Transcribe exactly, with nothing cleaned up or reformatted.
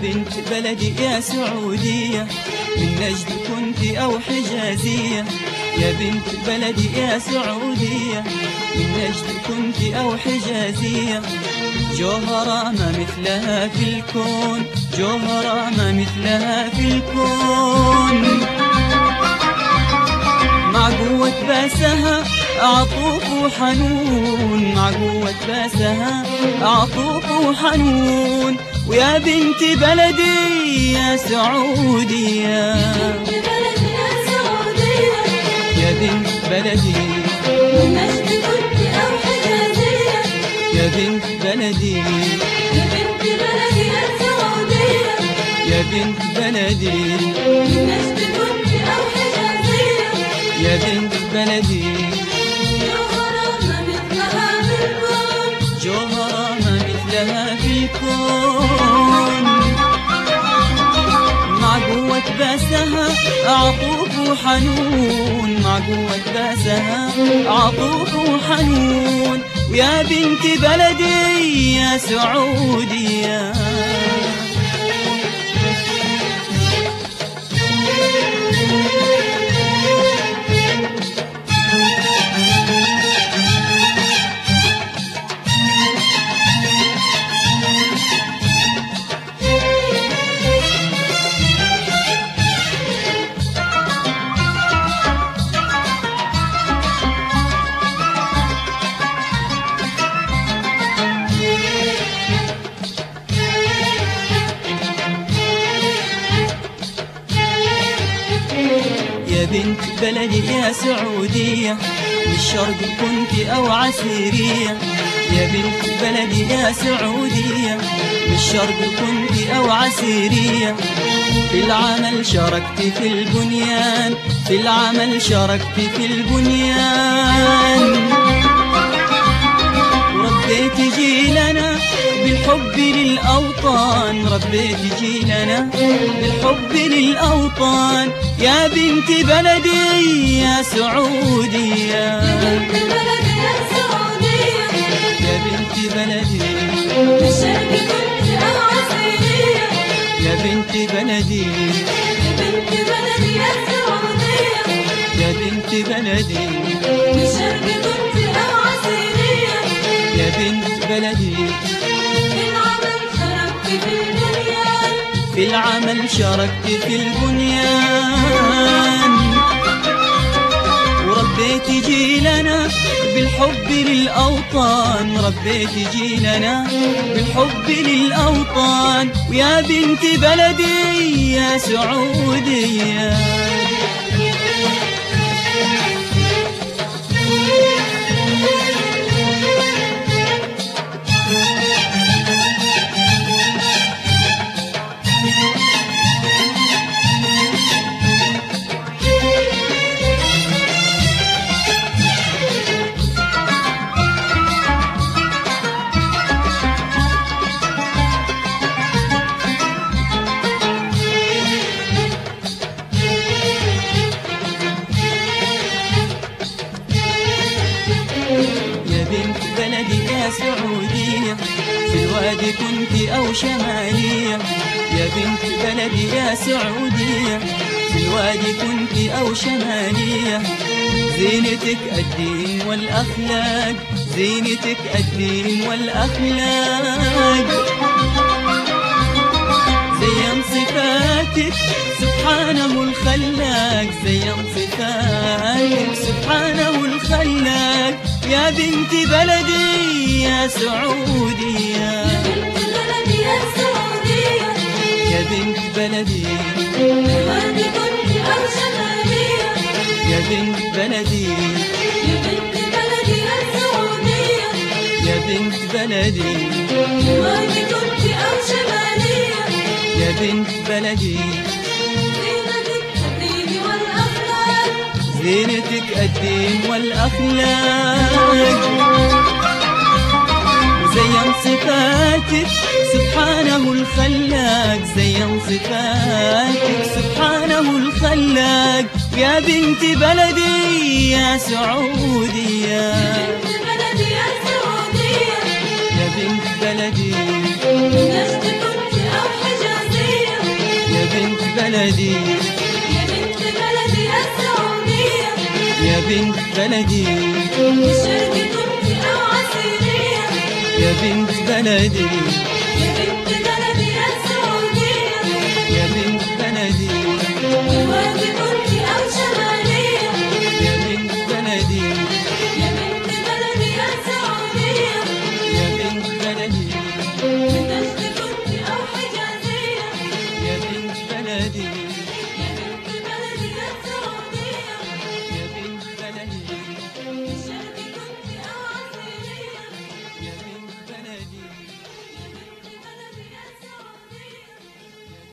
بنت بلدي يا سعودية، من نجد كنت أو حجازية. يا بنت بلدي يا سعودية، من نجد كنت أو حجازية. جوهرة ما مثلها في الكون، جوهرة ما مثلها في الكون. مع قوة باسها عطوف وحنون، مع قوة باسها عطوف وحنون. ويا بنت بلدي يا سعودية، يا بنت بلدي من نجد كنت أو حجازية. يا بنت بلدي يا بنت بلدي يا سعودية، يا بنت بلدي من نجد كنت أو حجازية. يا بنت بلدي جوهرة ما مثلها في الكون، جوهرة ما مثلها في الكون. مع قوة باسها عطوف وحنون، مع قوة باسها عطوف وحنون. ويا بنت بلدي يا سعودية. يا بنت بلدي يا سعودية، من الشرق كنت أو عسيرية. يا بنت بلدي يا سعودية، من الشرق كنت أو عسيرية. في العمل شاركت في البنيان، في العمل شاركت في البنيان. وربيت جيلنا بالحب للأوطان، ربيت جيلنا بالحب للأوطان. يا بنت بلدي يا سعودية، يا بنت بلدي يا سعودية. يا بنت بلدي من الشرق كنت أو عسيرية. يا بنت بلدي يا بنت بلدي يا سعودية. يا بنت بلدي من الشرق كنت أو عسيرية. يا بنت بلدي في العمل شاركت في البنيان، في العمل شاركت في البنيان. وربيت جيلنا بالحب للأوطان، ربيت جيلنا بالحب للأوطان. ويا بنت بلدي يا سعودية. يا بنت بلدي يا سعودية، في الوادي كنت أو شمالية. يا بنت بلدي يا سعودية، في الوادي كنت أو شمالية. زينتك الدين والأخلاق، زينتك الدين والأخلاق. زين صفاتك سبحانه الخلاق، زين صفاتك سبحانه الخلاق. يا بنت بلدي يا سعودية، يا بنت بلدي يا سعودية. يا بنت بلدي الوادي كنت أو شمالية. يا بنت بلدي يا بنت بلدي يا سعودية. يا بنت بلدي الوادي كنت أو شمالية. يا بنت بلدي زينتك الدين والأخلاق، زينتك الدين والأخلاق. وزين صفاتك سبحانه الخلاق، زين صفاتك سبحانه الخلاق. يا بنت بلدي يا سعودية، بنت بلدي يا سعودية. يا بنت بلدي نجد كنت أو حجازية. بنت بلدي يا بنت بلدي يا سعودية، يا بنت بلدي الشرق كنت أو عسيرية، يا بنت بلدي يا بنت بلدي يا سعودية، يا بنت بلدي الوادي كنت أو شمالية، يا بنت بلدي يا بنت بلدي يا سعودية، يا بنت بلدي من نجد كنت أو حجازية، يا بنت بلدي